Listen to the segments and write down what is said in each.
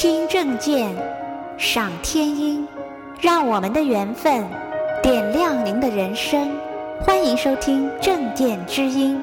听正见，赏天音，让我们的缘分点亮您的人生。欢迎收听正见之音。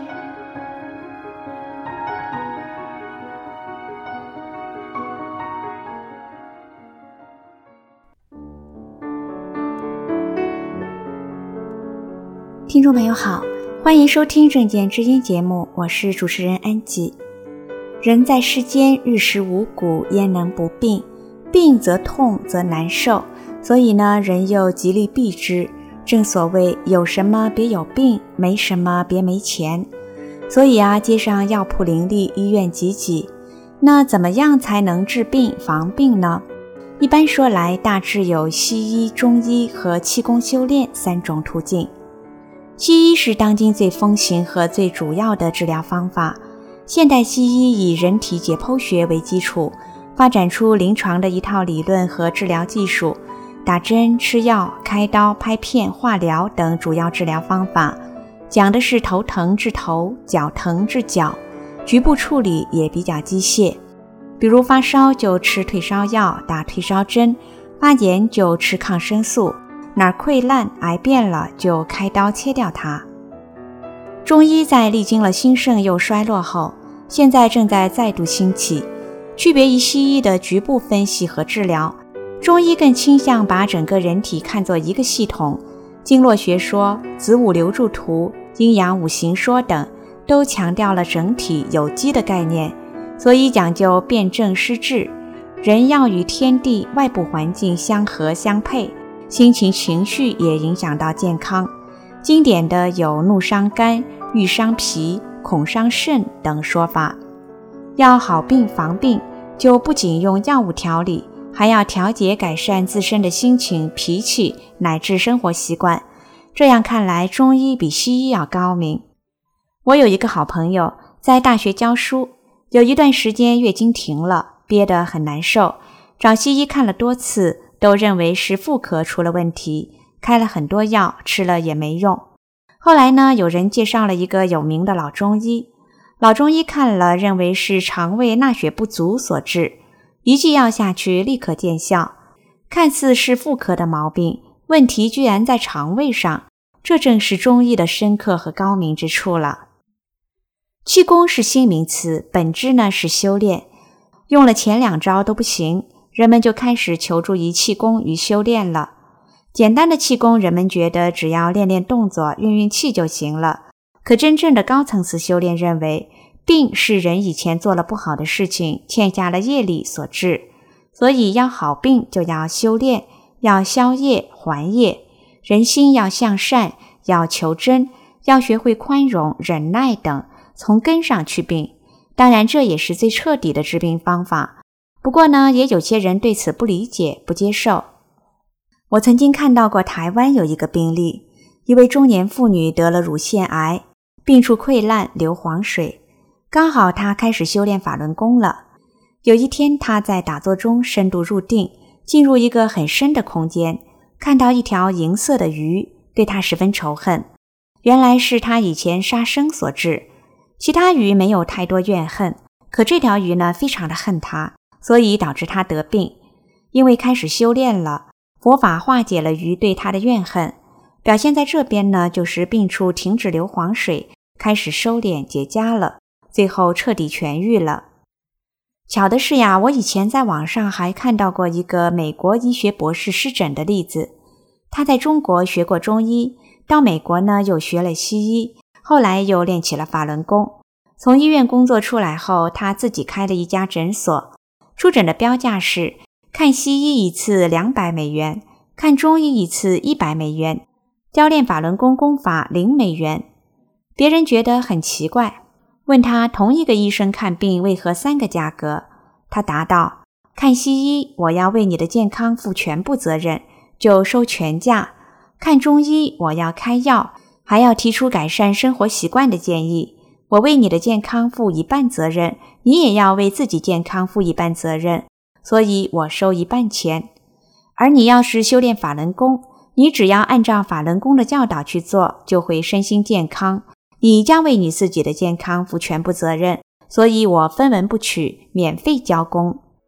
听众朋友好，欢迎收听正见之音节目，我是主持人安吉。人在世间，日食五谷，焉能不病？病则痛则难受，所以呢，人又极力避之。正所谓有什么别有病，没什么别没钱。所以街上药铺林立，医院济济。那怎么样才能治病防病呢？一般说来，大致有西医、中医和气功修炼三种途径。西医是当今最风行和最主要的治疗方法。现代西医以人体解剖学为基础，发展出临床的一套理论和治疗技术，打针、吃药、开刀、拍片、化疗等主要治疗方法，讲的是头疼治头，脚疼治脚，局部处理也比较机械。比如发烧就吃退烧药，打退烧针，发炎就吃抗生素，哪儿溃烂、癌变了就开刀切掉它。中医在历经了兴盛又衰落后，现在正在再度兴起。区别于西医的局部分析和治疗，中医更倾向把整个人体看作一个系统，经络学说、子午流注图、阴阳五行说等都强调了整体有机的概念，所以讲究辨证施治。人要与天地外部环境相合相配，心情情绪也影响到健康。经典的有怒伤肝、郁伤脾、恐伤肾等说法。要好病防病，就不仅用药物调理，还要调节改善自身的心情、脾气乃至生活习惯。这样看来，中医比西医要高明。我有一个好朋友在大学教书，有一段时间月经停了，憋得很难受，找西医看了多次，都认为是妇科出了问题，开了很多药，吃了也没用。后来呢，有人介绍了一个有名的老中医，老中医看了认为是肠胃纳血不足所致，一剂药下去立刻见效，看似是妇科的毛病，问题居然在肠胃上，这正是中医的深刻和高明之处了。气功是新名词，本质呢是修炼，用了前两招都不行，人们就开始求助于气功与修炼了。简单的气功，人们觉得只要练练动作、运运气就行了。可真正的高层次修炼认为，病是人以前做了不好的事情，欠下了业力所致。所以要好病就要修炼，要消业还业，人心要向善，要求真，要学会宽容、忍耐等，从根上去病。当然这也是最彻底的治病方法。不过呢，也有些人对此不理解、不接受。我曾经看到过台湾有一个病例，一位中年妇女得了乳腺癌，病处溃烂流黄水，刚好她开始修炼法轮功了。有一天她在打坐中深度入定，进入一个很深的空间，看到一条银色的鱼，对她十分仇恨，原来是她以前杀生所致。其他鱼没有太多怨恨，可这条鱼呢非常的恨她，所以导致她得病。因为开始修炼了，佛法化解了鱼对他的怨恨，表现在这边呢，就是病处停止流黄水，开始收敛结痂了，最后彻底痊愈了。巧的是我以前在网上还看到过一个美国医学博士湿疹的例子。他在中国学过中医，到美国呢又学了西医，后来又练起了法轮功。从医院工作出来后，他自己开了一家诊所，出诊的标价是看西医一次$200，看中医一次$100，教练法轮功功法$0。别人觉得很奇怪，问他同一个医生看病为何3个价格？他答道，看西医我要为你的健康负全部责任，就收全价；看中医我要开药，还要提出改善生活习惯的建议，我为你的健康负一半责任，你也要为自己健康负一半责任，所以我收一半钱。而你要是修炼法轮功，你只要按照法轮功的教导去做，就会身心健康，你将为你自己的健康负全部责任，所以我分文不取，免费教功。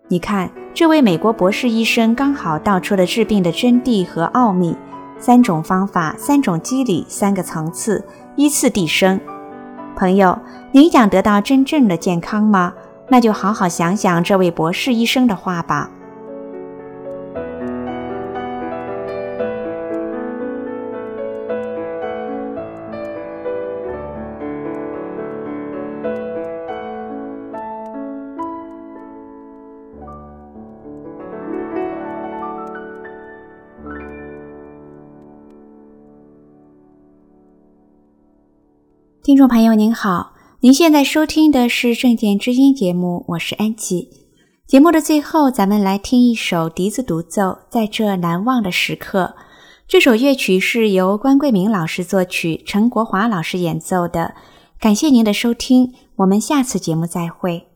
你看，这位美国博士医生刚好道出了治病的真谛和奥秘，3种方法，3种机理，3个层次，依次递升。朋友，您想得到真正的健康吗？那就好好想想这位博士医生的话吧。听众朋友您好，您现在收听的是正见之音节目，我是安琪。节目的最后，咱们来听一首笛子独奏，在这难忘的时刻。这首乐曲是由关桂明老师作曲，陈国华老师演奏的。感谢您的收听，我们下次节目再会。